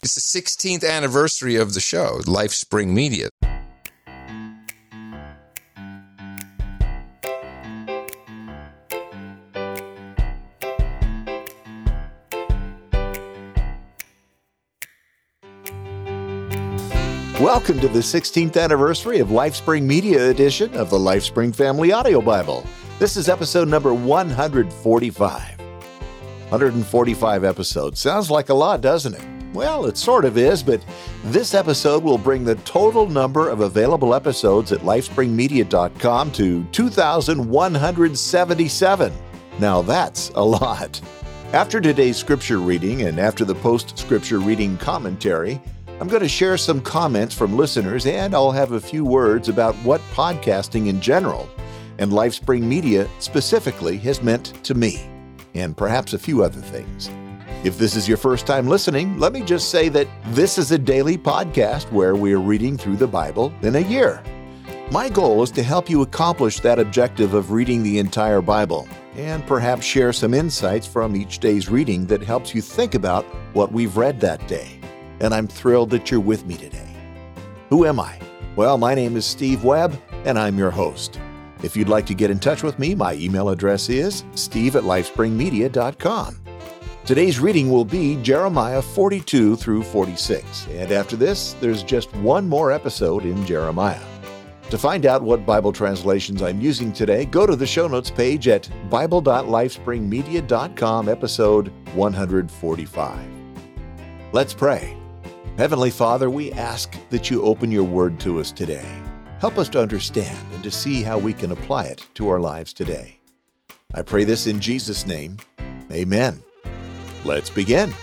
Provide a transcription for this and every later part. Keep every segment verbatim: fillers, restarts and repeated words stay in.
It's the sixteenth anniversary of the show, LifeSpring Media. Welcome to the sixteenth anniversary of LifeSpring Media edition of the LifeSpring Family Audio Bible. This is episode number one hundred forty-five. one hundred forty-five episodes. Sounds like a lot, doesn't it? Well, it sort of is, but this episode will bring the total number of available episodes at lifespring media dot com to two thousand one hundred seventy-seven. Now that's a lot. After today's scripture reading and after the post-scripture reading commentary, I'm going to share some comments from listeners, and I'll have a few words about what podcasting in general and LifeSpring Media specifically has meant to me, and perhaps a few other things. If this is your first time listening, let me just say that this is a daily podcast where we are reading through the Bible in a year. My goal is to help you accomplish that objective of reading the entire Bible, and perhaps share some insights from each day's reading that helps you think about what we've read that day. And I'm thrilled that you're with me today. Who am I? Well, my name is Steve Webb, and I'm your host. If you'd like to get in touch with me, my email address is steve at lifespring media dot com. Today's reading will be Jeremiah forty-two through forty-six, and after this, there's just one more episode in Jeremiah. To find out what Bible translations I'm using today, go to the show notes page at bible dot lifespring media dot com, episode one hundred forty-five. Let's pray. Heavenly Father, we ask that you open your word to us today. Help us to understand and to see how we can apply it to our lives today. I pray this in Jesus' name. Amen. Let's begin.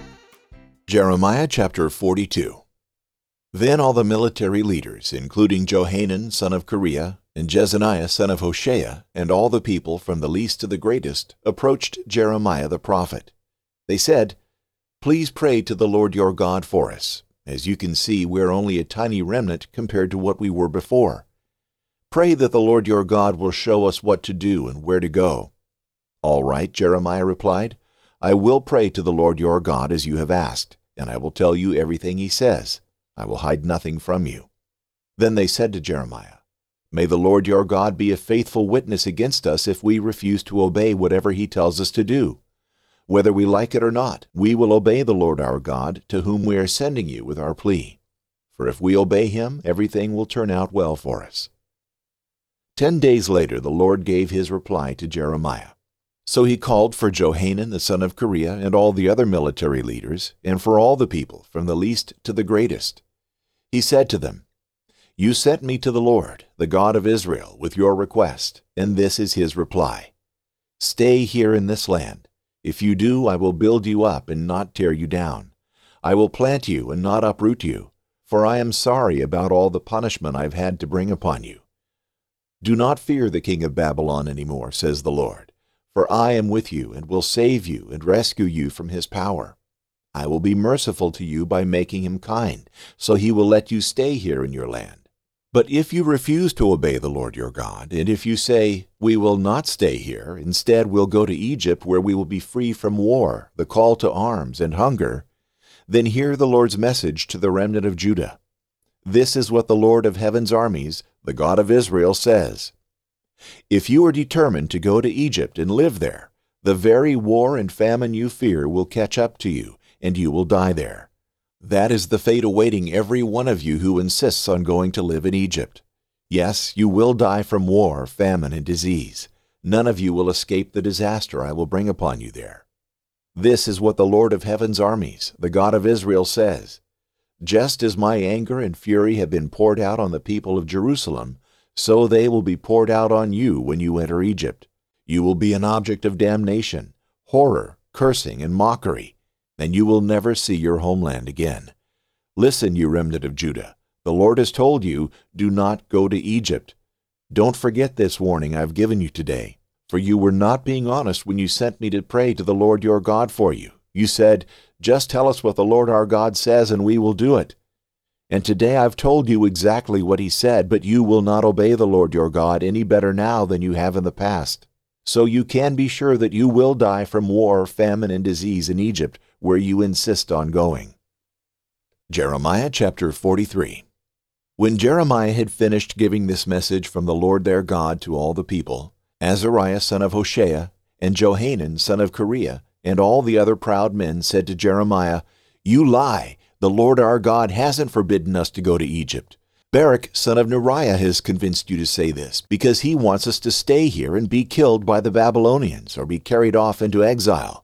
Jeremiah chapter forty-two. Then all the military leaders, including Johanan son of Kareah, and Jezaniah son of Hoshea, and all the people from the least to the greatest, approached Jeremiah the prophet. They said, "Please pray to the Lord your God for us. As you can see, we're only a tiny remnant compared to what we were before. Pray that the Lord your God will show us what to do and where to go." "All right," Jeremiah replied. "I will pray to the Lord your God as you have asked, and I will tell you everything he says. I will hide nothing from you." Then they said to Jeremiah, "May the Lord your God be a faithful witness against us if we refuse to obey whatever he tells us to do. Whether we like it or not, we will obey the Lord our God, to whom we are sending you with our plea. For if we obey him, everything will turn out well for us." Ten days later, the Lord gave his reply to Jeremiah. So he called for Johanan the son of Kareah and all the other military leaders, and for all the people, from the least to the greatest. He said to them, "You sent me to the Lord, the God of Israel, with your request, and this is his reply. Stay here in this land. If you do, I will build you up and not tear you down. I will plant you and not uproot you, for I am sorry about all the punishment I've had to bring upon you. Do not fear the king of Babylon any more, says the Lord, for I am with you and will save you and rescue you from his power. I will be merciful to you by making him kind, so he will let you stay here in your land. But if you refuse to obey the Lord your God, and if you say, 'We will not stay here, instead we'll go to Egypt where we will be free from war, the call to arms, and hunger,' then hear the Lord's message to the remnant of Judah. This is what the Lord of heaven's armies, the God of Israel, says. If you are determined to go to Egypt and live there, the very war and famine you fear will catch up to you, and you will die there. That is the fate awaiting every one of you who insists on going to live in Egypt. Yes, you will die from war, famine, and disease. None of you will escape the disaster I will bring upon you there. This is what the Lord of heaven's armies, the God of Israel, says. Just as my anger and fury have been poured out on the people of Jerusalem, so they will be poured out on you when you enter Egypt. You will be an object of damnation, horror, cursing, and mockery, and you will never see your homeland again. Listen, you remnant of Judah. The Lord has told you, do not go to Egypt. Don't forget this warning I've given you today, for you were not being honest when you sent me to pray to the Lord your God for you. You said, 'Just tell us what the Lord our God says and we will do it.' And today I've told you exactly what he said, but you will not obey the Lord your God any better now than you have in the past. So you can be sure that you will die from war, famine, and disease in Egypt, where you insist on going." Jeremiah chapter forty-three. When Jeremiah had finished giving this message from the Lord their God to all the people, Azariah son of Hoshea, and Johanan son of Kareah, and all the other proud men said to Jeremiah, "You lie! The Lord our God hasn't forbidden us to go to Egypt. Barak son of Neriah has convinced you to say this, because he wants us to stay here and be killed by the Babylonians or be carried off into exile."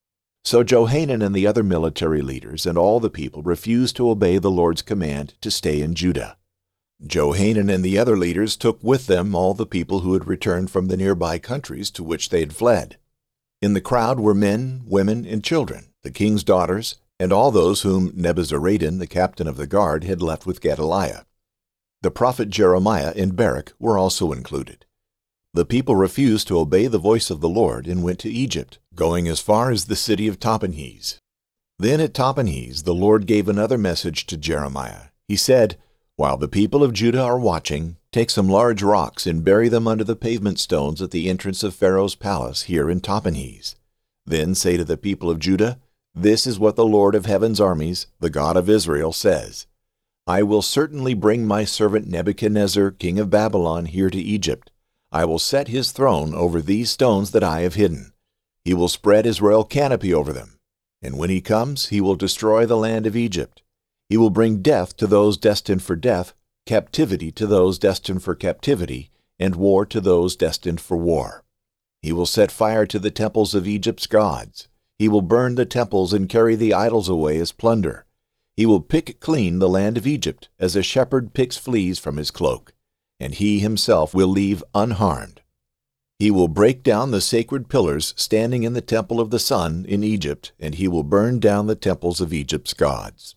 So Johanan and the other military leaders and all the people refused to obey the Lord's command to stay in Judah. Johanan and the other leaders took with them all the people who had returned from the nearby countries to which they had fled. In the crowd were men, women, and children, the king's daughters, and all those whom Nebuzaradan, the captain of the guard, had left with Gedaliah. The prophet Jeremiah and Barak were also included. The people refused to obey the voice of the Lord and went to Egypt, going as far as the city of Tahpanhes. Then at Tahpanhes the Lord gave another message to Jeremiah. He said, "While the people of Judah are watching, take some large rocks and bury them under the pavement stones at the entrance of Pharaoh's palace here in Tahpanhes. Then say to the people of Judah, 'This is what the Lord of heaven's armies, the God of Israel, says. I will certainly bring my servant Nebuchadnezzar, king of Babylon, here to Egypt. I will set his throne over these stones that I have hidden. He will spread his royal canopy over them. And when he comes, he will destroy the land of Egypt. He will bring death to those destined for death, captivity to those destined for captivity, and war to those destined for war. He will set fire to the temples of Egypt's gods. He will burn the temples and carry the idols away as plunder. He will pick clean the land of Egypt as a shepherd picks fleas from his cloak, and he himself will leave unharmed. He will break down the sacred pillars standing in the temple of the sun in Egypt, and he will burn down the temples of Egypt's gods."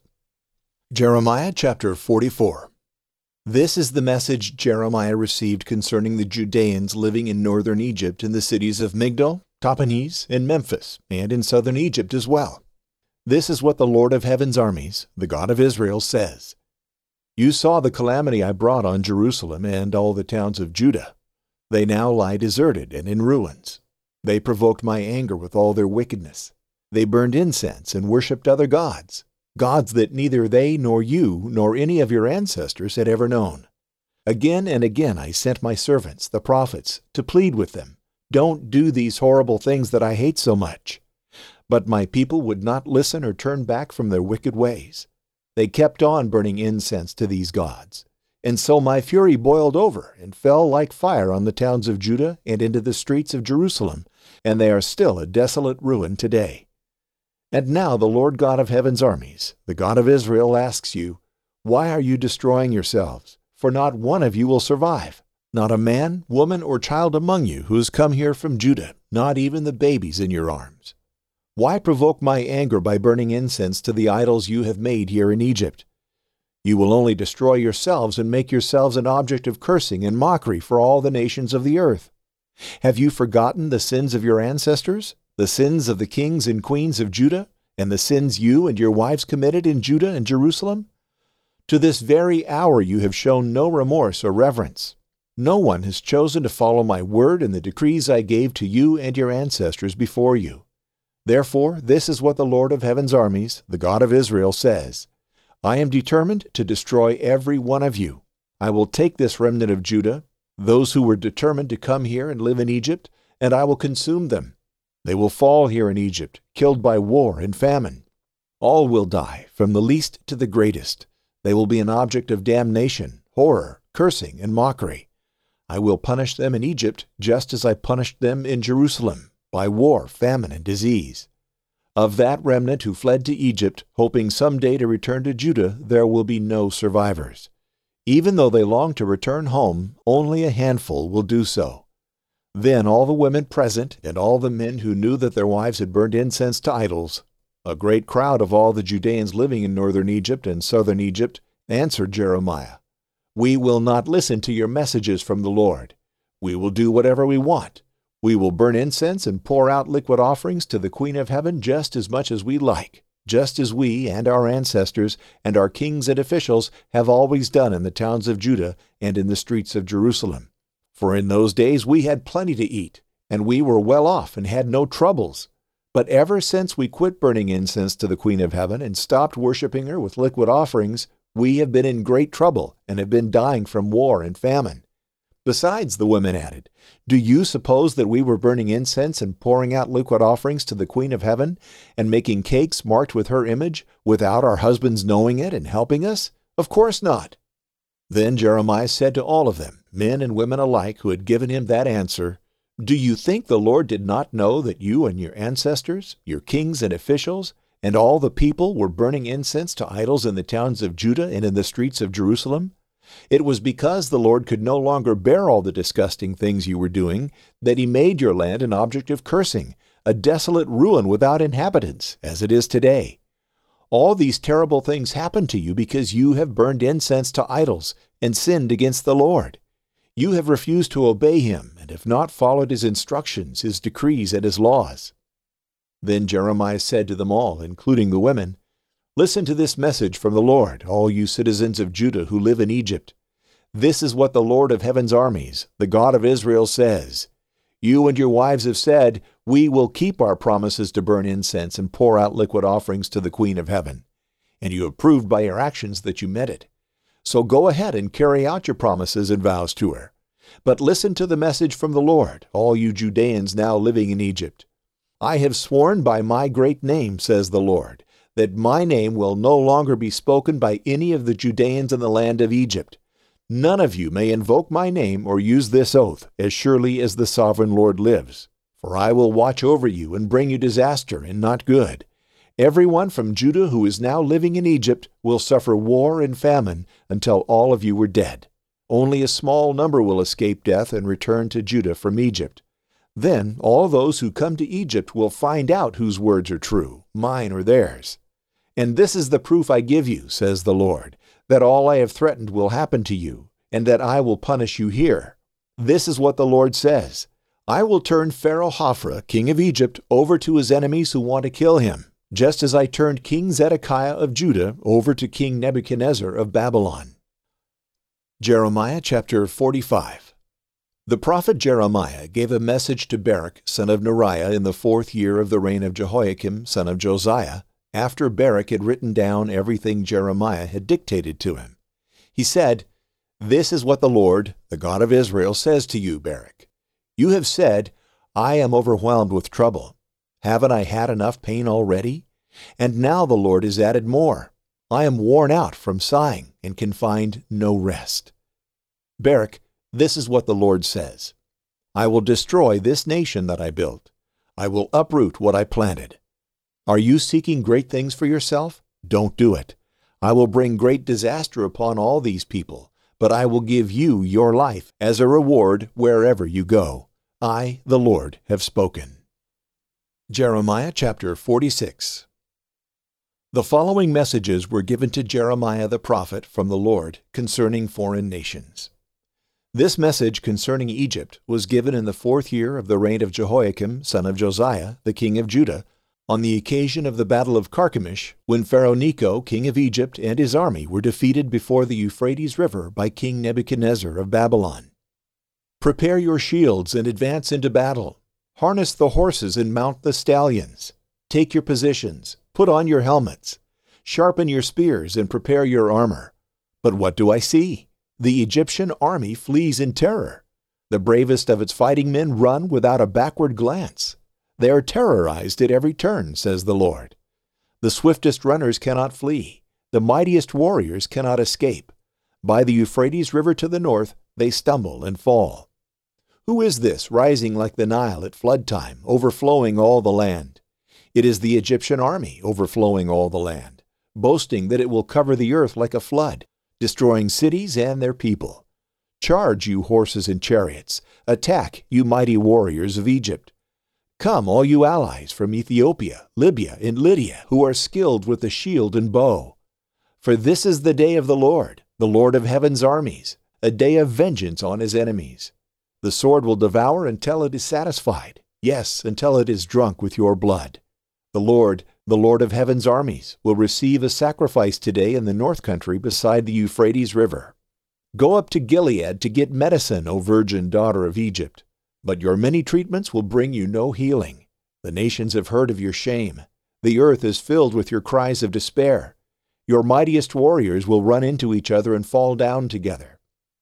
Jeremiah chapter forty-four. This is the message Jeremiah received concerning the Judeans living in northern Egypt in the cities of Migdol, Tahpanhes, and Memphis, and in southern Egypt as well. This is what the Lord of heaven's armies, the God of Israel, says. You saw the calamity I brought on Jerusalem and all the towns of Judah. They now lie deserted and in ruins. They provoked my anger with all their wickedness. They burned incense and worshipped other gods, gods that neither they nor you nor any of your ancestors had ever known. Again and again I sent my servants, the prophets, to plead with them, "Don't do these horrible things that I hate so much." But my people would not listen or turn back from their wicked ways. They kept on burning incense to these gods. And so my fury boiled over and fell like fire on the towns of Judah and into the streets of Jerusalem, and they are still a desolate ruin today. And now the Lord God of heaven's armies, the God of Israel, asks you, "Why are you destroying yourselves? For not one of you will survive, not a man, woman, or child among you who has come here from Judah, not even the babies in your arms. Why provoke my anger by burning incense to the idols you have made here in Egypt? You will only destroy yourselves and make yourselves an object of cursing and mockery for all the nations of the earth. Have you forgotten the sins of your ancestors, the sins of the kings and queens of Judah, and the sins you and your wives committed in Judah and Jerusalem? To this very hour you have shown no remorse or reverence. No one has chosen to follow my word and the decrees I gave to you and your ancestors before you. Therefore, this is what the Lord of heaven's armies, the God of Israel, says. I am determined to destroy every one of you. I will take this remnant of Judah, those who were determined to come here and live in Egypt, and I will consume them. They will fall here in Egypt, killed by war and famine. All will die, from the least to the greatest. They will be an object of damnation, horror, cursing, and mockery. I will punish them in Egypt just as I punished them in Jerusalem, by war, famine, and disease. Of that remnant who fled to Egypt, hoping someday to return to Judah, there will be no survivors. Even though they long to return home, only a handful will do so. Then all the women present, and all the men who knew that their wives had burned incense to idols, a great crowd of all the Judeans living in northern Egypt and southern Egypt, answered Jeremiah, "We will not listen to your messages from the Lord. We will do whatever we want. We will burn incense and pour out liquid offerings to the Queen of Heaven just as much as we like, just as we and our ancestors and our kings and officials have always done in the towns of Judah and in the streets of Jerusalem. For in those days we had plenty to eat, and we were well off and had no troubles. But ever since we quit burning incense to the Queen of Heaven and stopped worshiping her with liquid offerings, we have been in great trouble and have been dying from war and famine. Besides, the women added, do you suppose that we were burning incense and pouring out liquid offerings to the Queen of Heaven and making cakes marked with her image without our husbands knowing it and helping us? Of course not. Then Jeremiah said to all of them, men and women alike who had given him that answer, do you think the Lord did not know that you and your ancestors, your kings and officials, and all the people were burning incense to idols in the towns of Judah and in the streets of Jerusalem? It was because the Lord could no longer bear all the disgusting things you were doing that he made your land an object of cursing, a desolate ruin without inhabitants, as it is today. All these terrible things happened to you because you have burned incense to idols and sinned against the Lord. You have refused to obey him and have not followed his instructions, his decrees, and his laws. Then Jeremiah said to them all, including the women, listen to this message from the Lord, all you citizens of Judah who live in Egypt. This is what the Lord of heaven's armies, the God of Israel, says. You and your wives have said, we will keep our promises to burn incense and pour out liquid offerings to the Queen of Heaven. And you have proved by your actions that you meant it. So go ahead and carry out your promises and vows to her. But listen to the message from the Lord, all you Judeans now living in Egypt. I have sworn by my great name, says the Lord, that my name will no longer be spoken by any of the Judeans in the land of Egypt. None of you may invoke my name or use this oath, as surely as the sovereign Lord lives. For I will watch over you and bring you disaster and not good. Everyone from Judah who is now living in Egypt will suffer war and famine until all of you are dead. Only a small number will escape death and return to Judah from Egypt. Then all those who come to Egypt will find out whose words are true, mine or theirs. And this is the proof I give you, says the Lord, that all I have threatened will happen to you, and that I will punish you here. This is what the Lord says. I will turn Pharaoh Hophra, king of Egypt, over to his enemies who want to kill him, just as I turned King Zedekiah of Judah over to King Nebuchadnezzar of Babylon. Jeremiah chapter forty-five. The prophet Jeremiah gave a message to Baruch, son of Neriah, in the fourth year of the reign of Jehoiakim, son of Josiah, after Baruch had written down everything Jeremiah had dictated to him. He said, This is what the Lord, the God of Israel, says to you, Baruch. You have said, I am overwhelmed with trouble. Haven't I had enough pain already? And now the Lord has added more. I am worn out from sighing and can find no rest. Baruch, this is what the Lord says. I will destroy this nation that I built. I will uproot what I planted. Are you seeking great things for yourself? Don't do it. I will bring great disaster upon all these people, but I will give you your life as a reward wherever you go. I, the Lord, have spoken. Jeremiah chapter forty-six. The following messages were given to Jeremiah the prophet from the Lord concerning foreign nations. This message concerning Egypt was given in the fourth year of the reign of Jehoiakim, son of Josiah, the king of Judah, on the occasion of the battle of Carchemish, when Pharaoh Necho, king of Egypt, and his army were defeated before the Euphrates River by King Nebuchadnezzar of Babylon. Prepare your shields and advance into battle. Harness the horses and mount the stallions. Take your positions. Put on your helmets. Sharpen your spears and prepare your armor. But what do I see? The Egyptian army flees in terror. The bravest of its fighting men run without a backward glance. They are terrorized at every turn, says the Lord. The swiftest runners cannot flee. The mightiest warriors cannot escape. By the Euphrates River to the north, they stumble and fall. Who is this rising like the Nile at flood time, overflowing all the land? It is the Egyptian army overflowing all the land, boasting that it will cover the earth like a flood, destroying cities and their people. Charge, you horses and chariots. Attack, you mighty warriors of Egypt. Come, all you allies from Ethiopia, Libya, and Lydia, who are skilled with the shield and bow. For this is the day of the Lord, the Lord of heaven's armies, a day of vengeance on his enemies. The sword will devour until it is satisfied, yes, until it is drunk with your blood. The Lord, the Lord of heaven's armies, will receive a sacrifice today in the north country beside the Euphrates River. Go up to Gilead to get medicine, O virgin daughter of Egypt. But your many treatments will bring you no healing. The nations have heard of your shame. The earth is filled with your cries of despair. Your mightiest warriors will run into each other and fall down together."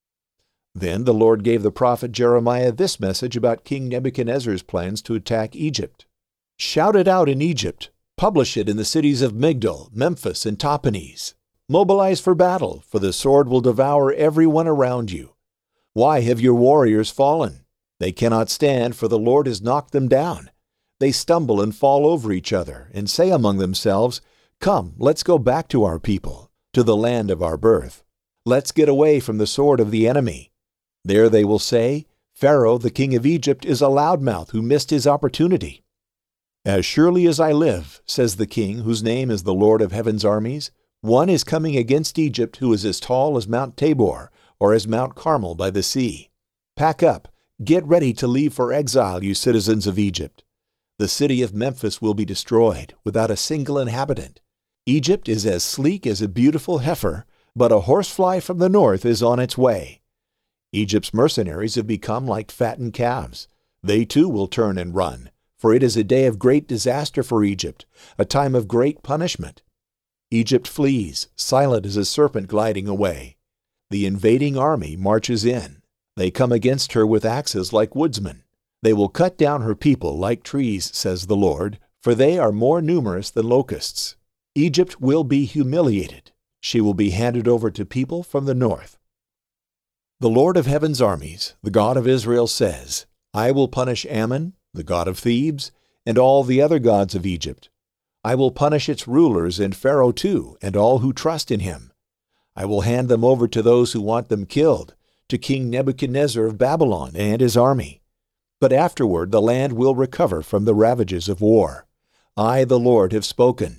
Then the Lord gave the prophet Jeremiah this message about King Nebuchadnezzar's plans to attack Egypt. "Shout it out in Egypt. Publish it in the cities of Migdol, Memphis, and Tahpanhes. Mobilize for battle, for the sword will devour everyone around you. Why have your warriors fallen? They cannot stand, for the Lord has knocked them down. They stumble and fall over each other, and say among themselves, 'Come, let's go back to our people, to the land of our birth. Let's get away from the sword of the enemy.' There they will say, 'Pharaoh, the king of Egypt, is a loudmouth who missed his opportunity.' As surely as I live, says the king, whose name is the Lord of heaven's armies, one is coming against Egypt who is as tall as Mount Tabor, or as Mount Carmel by the sea. Pack up, get ready to leave for exile, you citizens of Egypt. The city of Memphis will be destroyed, without a single inhabitant. Egypt is as sleek as a beautiful heifer, but a horsefly from the north is on its way. Egypt's mercenaries have become like fattened calves. They too will turn and run, for it is a day of great disaster for Egypt, a time of great punishment. Egypt flees, silent as a serpent gliding away. The invading army marches in. They come against her with axes like woodsmen. They will cut down her people like trees, says the Lord, for they are more numerous than locusts. Egypt will be humiliated. She will be handed over to people from the north. The Lord of heaven's armies, the God of Israel, says, I will punish Ammon, the god of Thebes, and all the other gods of Egypt. I will punish its rulers and Pharaoh too, and all who trust in him. I will hand them over to those who want them killed, to King Nebuchadnezzar of Babylon and his army. But afterward the land will recover from the ravages of war. I, the Lord, have spoken.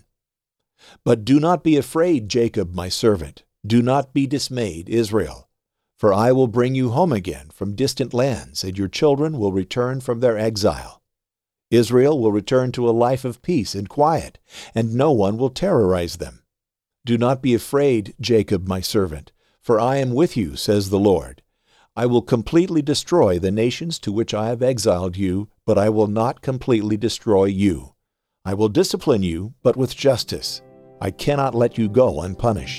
But do not be afraid, Jacob, my servant. Do not be dismayed, Israel. For I will bring you home again from distant lands, and your children will return from their exile. Israel will return to a life of peace and quiet, and no one will terrorize them. Do not be afraid, Jacob, my servant, for I am with you, says the Lord. I will completely destroy the nations to which I have exiled you, but I will not completely destroy you. I will discipline you, but with justice. I cannot let you go unpunished.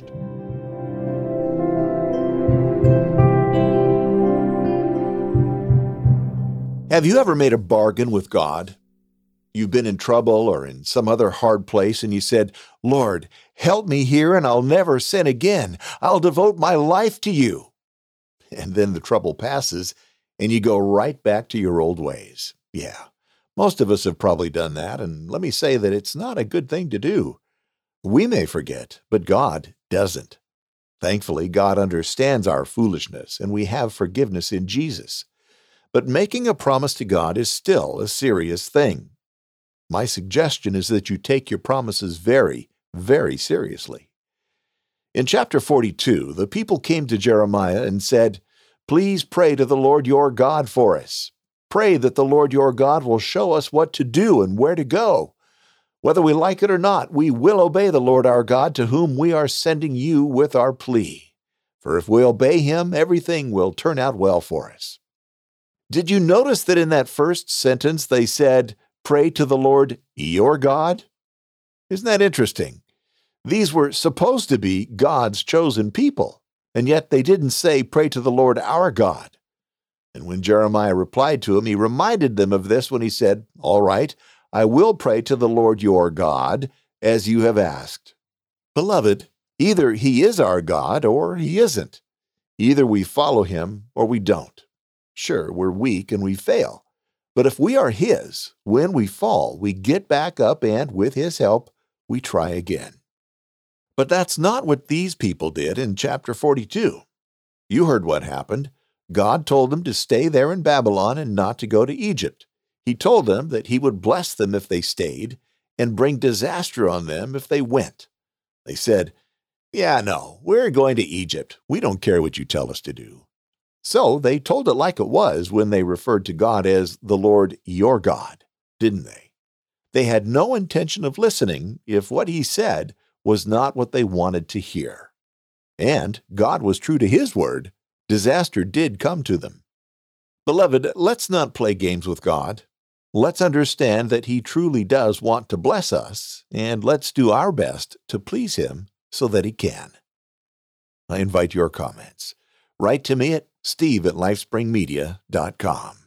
Have you ever made a bargain with God? You've been in trouble or in some other hard place and you said, Lord, help me here and I'll never sin again. I'll devote my life to you. And then the trouble passes and you go right back to your old ways. Yeah, most of us have probably done that, and let me say that it's not a good thing to do. We may forget, but God doesn't. Thankfully, God understands our foolishness and we have forgiveness in Jesus. But making a promise to God is still a serious thing. My suggestion is that you take your promises very, very seriously. In chapter forty-two, the people came to Jeremiah and said, Please pray to the Lord your God for us. Pray that the Lord your God will show us what to do and where to go. Whether we like it or not, we will obey the Lord our God, to whom we are sending you with our plea. For if we obey him, everything will turn out well for us. Did you notice that in that first sentence they said, Pray to the Lord your God? Isn't that interesting? These were supposed to be God's chosen people, and yet they didn't say, Pray to the Lord our God. And when Jeremiah replied to him, he reminded them of this when he said, All right, I will pray to the Lord your God, as you have asked. Beloved, either he is our God or he isn't. Either we follow him or we don't. Sure, we're weak and we fail. But if we are his, when we fall, we get back up and, with his help, we try again. But that's not what these people did in chapter forty-two. You heard what happened. God told them to stay there in Babylon and not to go to Egypt. He told them that he would bless them if they stayed and bring disaster on them if they went. They said, Yeah, no, we're going to Egypt. We don't care what you tell us to do. So they told it like it was when they referred to God as the Lord your God, didn't they? They had no intention of listening if what he said was not what they wanted to hear. And God was true to his word. Disaster did come to them. Beloved, let's not play games with God. Let's understand that He truly does want to bless us, and let's do our best to please Him so that He can. I invite your comments. Write to me at steve at lifespring media dot com.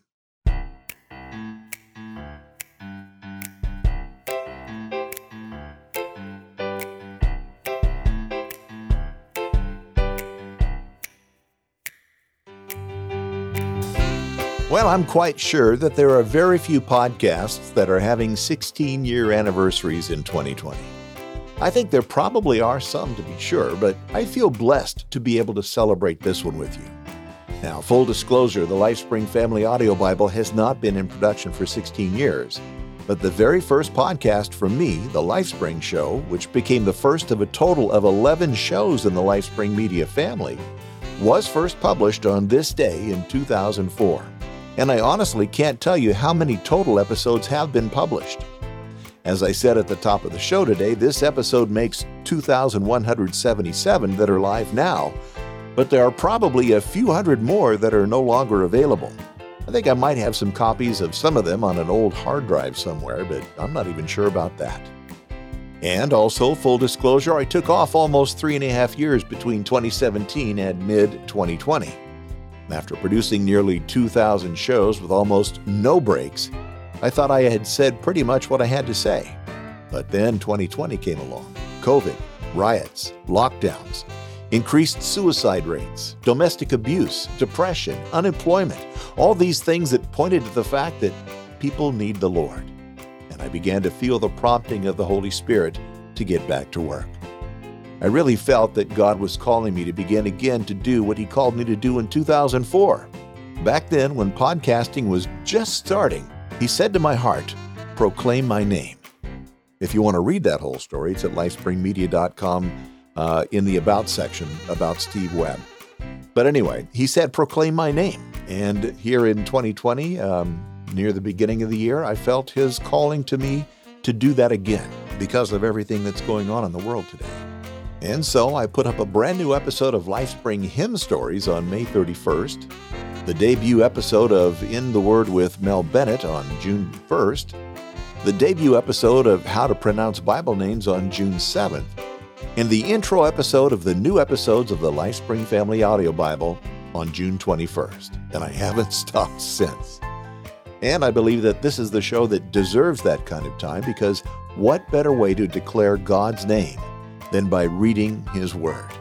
Well, I'm quite sure that there are very few podcasts that are having sixteen-year anniversaries in twenty twenty. I think there probably are some, to be sure, but I feel blessed to be able to celebrate this one with you. Now, full disclosure, the LifeSpring Family Audio Bible has not been in production for sixteen years, but the very first podcast from me, The LifeSpring Show, which became the first of a total of eleven shows in the LifeSpring Media family, was first published on this day in two thousand four. And I honestly can't tell you how many total episodes have been published. As I said at the top of the show today, this episode makes two thousand one hundred seventy-seven that are live now, but there are probably a few hundred more that are no longer available. I think I might have some copies of some of them on an old hard drive somewhere, but I'm not even sure about that. And also, full disclosure, I took off almost three and a half years between twenty seventeen and mid twenty twenty. After producing nearly two thousand shows with almost no breaks, I thought I had said pretty much what I had to say. But then twenty twenty came along. COVID, riots, lockdowns, increased suicide rates, domestic abuse, depression, unemployment, all these things that pointed to the fact that people need the Lord. And I began to feel the prompting of the Holy Spirit to get back to work. I really felt that God was calling me to begin again to do what He called me to do in two thousand four. Back then, when podcasting was just starting, He said to my heart, "Proclaim my name." If you want to read that whole story, it's at lifespring media dot com uh, in the About section, about Steve Webb. But anyway, He said, "Proclaim my name." And here in twenty twenty, um, near the beginning of the year, I felt His calling to me to do that again because of everything that's going on in the world today. And so I put up a brand new episode of LifeSpring Hymn Stories on May thirty-first, the debut episode of In the Word with Mel Bennett on June first, the debut episode of How to Pronounce Bible Names on June seventh, and the intro episode of the new episodes of the LifeSpring Family Audio Bible on June twenty-first. And I haven't stopped since. And I believe that this is the show that deserves that kind of time, because what better way to declare God's name than by reading His Word?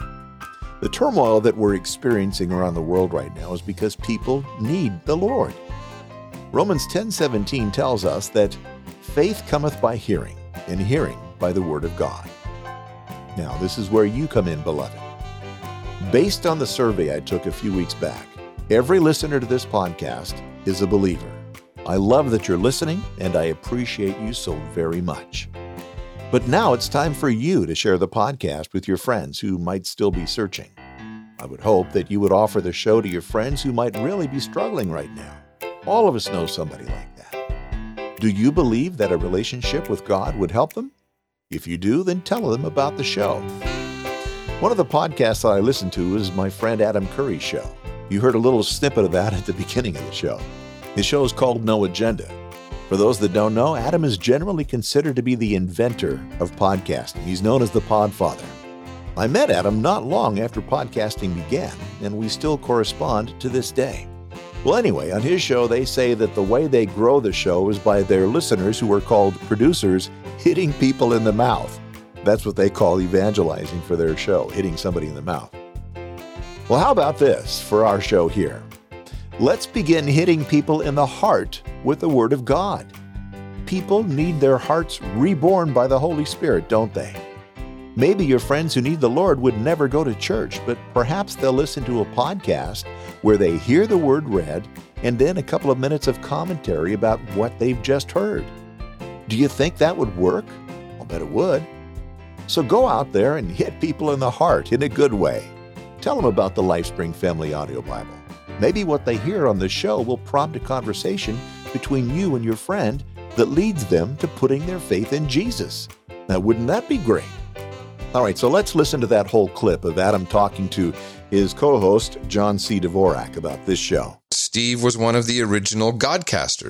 The turmoil that we're experiencing around the world right now is because people need the Lord. Romans ten seventeen tells us that faith cometh by hearing, and hearing by the Word of God. Now, this is where you come in, beloved. Based on the survey I took a few weeks back, every listener to this podcast is a believer. I love that you're listening, and I appreciate you so very much. But now it's time for you to share the podcast with your friends who might still be searching. I would hope that you would offer the show to your friends who might really be struggling right now. All of us know somebody like that. Do you believe that a relationship with God would help them? If you do, then tell them about the show. One of the podcasts that I listen to is my friend Adam Curry's show. You heard a little snippet of that at the beginning of the show. His show is called No Agenda. For those that don't know, Adam is generally considered to be the inventor of podcasting. He's known as the Podfather. I met Adam not long after podcasting began, and we still correspond to this day. Well, anyway, on his show, they say that the way they grow the show is by their listeners, who are called producers, hitting people in the mouth. That's what they call evangelizing for their show, hitting somebody in the mouth. Well, how about this for our show here? Let's begin hitting people in the heart with the Word of God. People need their hearts reborn by the Holy Spirit, don't they? Maybe your friends who need the Lord would never go to church, but perhaps they'll listen to a podcast where they hear the Word read and then a couple of minutes of commentary about what they've just heard. Do you think that would work? I'll bet it would. So go out there and hit people in the heart in a good way. Tell them about the LifeSpring Family Audio Bible. Maybe what they hear on the show will prompt a conversation between you and your friend that leads them to putting their faith in Jesus. Now, wouldn't that be great? All right, so let's listen to that whole clip of Adam talking to his co-host, John C. Dvorak, about this show. Steve was one of the original Godcasters.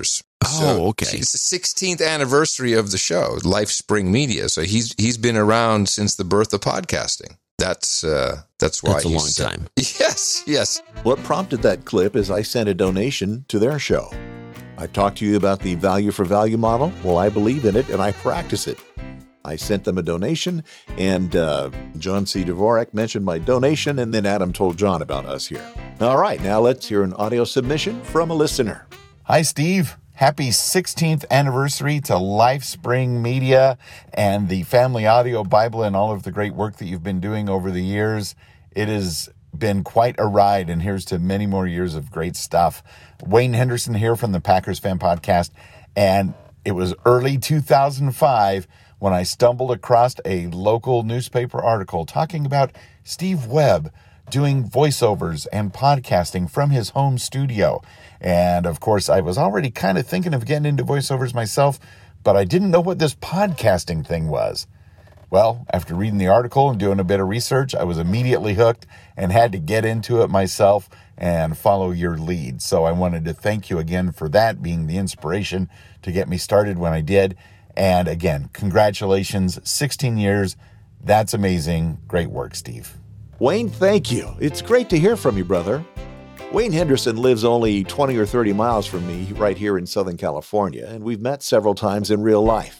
Oh, okay. It's the sixteenth anniversary of the show, LifeSpring Media. So he's he's been around since the birth of podcasting. That's uh, that's why That's a he's, long uh, time. Yes, yes. What prompted that clip is I sent a donation to their show. I talked to you about the value for value model. Well, I believe in it and I practice it. I sent them a donation, and uh, John C. Dvorak mentioned my donation, and then Adam told John about us here. All right, now let's hear an audio submission from a listener. Hi, Steve. Happy sixteenth anniversary to LifeSpring Media and the Family Audio Bible and all of the great work that you've been doing over the years. It has been quite a ride, and here's to many more years of great stuff. Wayne Henderson here from the Packers Fan Podcast, and it was early two thousand five when I stumbled across a local newspaper article talking about Steve Webb doing voiceovers and podcasting from his home studio. And of course, I was already kind of thinking of getting into voiceovers myself, but I didn't know what this podcasting thing was. Well, after reading the article and doing a bit of research, I was immediately hooked and had to get into it myself and follow your lead. So I wanted to thank you again for that, being the inspiration to get me started when I did. And again, congratulations, sixteen years. That's amazing. Great work, Steve. Wayne, thank you. It's great to hear from you, brother. Wayne Henderson lives only twenty or thirty miles from me right here in Southern California, and we've met several times in real life.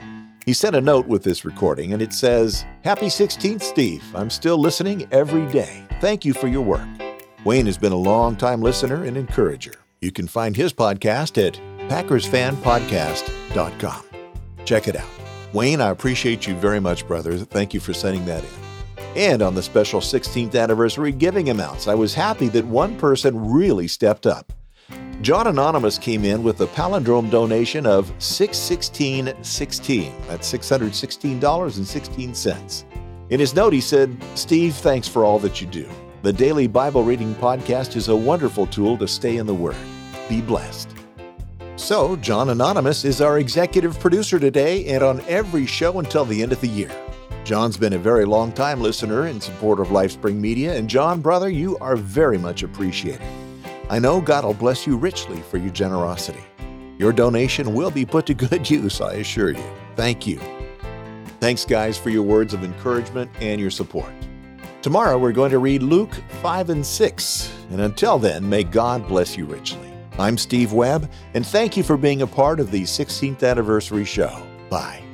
He sent a note with this recording, and it says, Happy sixteenth, Steve. I'm still listening every day. Thank you for your work. Wayne has been a long-time listener and encourager. You can find his podcast at packers fan podcast dot com. Check it out. Wayne, I appreciate you very much, brother. Thank you for sending that in. And on the special sixteenth anniversary giving amounts, I was happy that one person really stepped up. John Anonymous came in with a palindrome donation of six sixteen sixteen. That's six hundred sixteen dollars and sixteen cents. In his note, he said, Steve, thanks for all that you do. The Daily Bible Reading Podcast is a wonderful tool to stay in the Word. Be blessed. So, John Anonymous is our executive producer today and on every show until the end of the year. John's been a very long-time listener in support of LifeSpring Media, and John, brother, you are very much appreciated. I know God will bless you richly for your generosity. Your donation will be put to good use, I assure you. Thank you. Thanks, guys, for your words of encouragement and your support. Tomorrow, we're going to read Luke five and six, and until then, may God bless you richly. I'm Steve Webb, and thank you for being a part of the sixteenth anniversary show. Bye.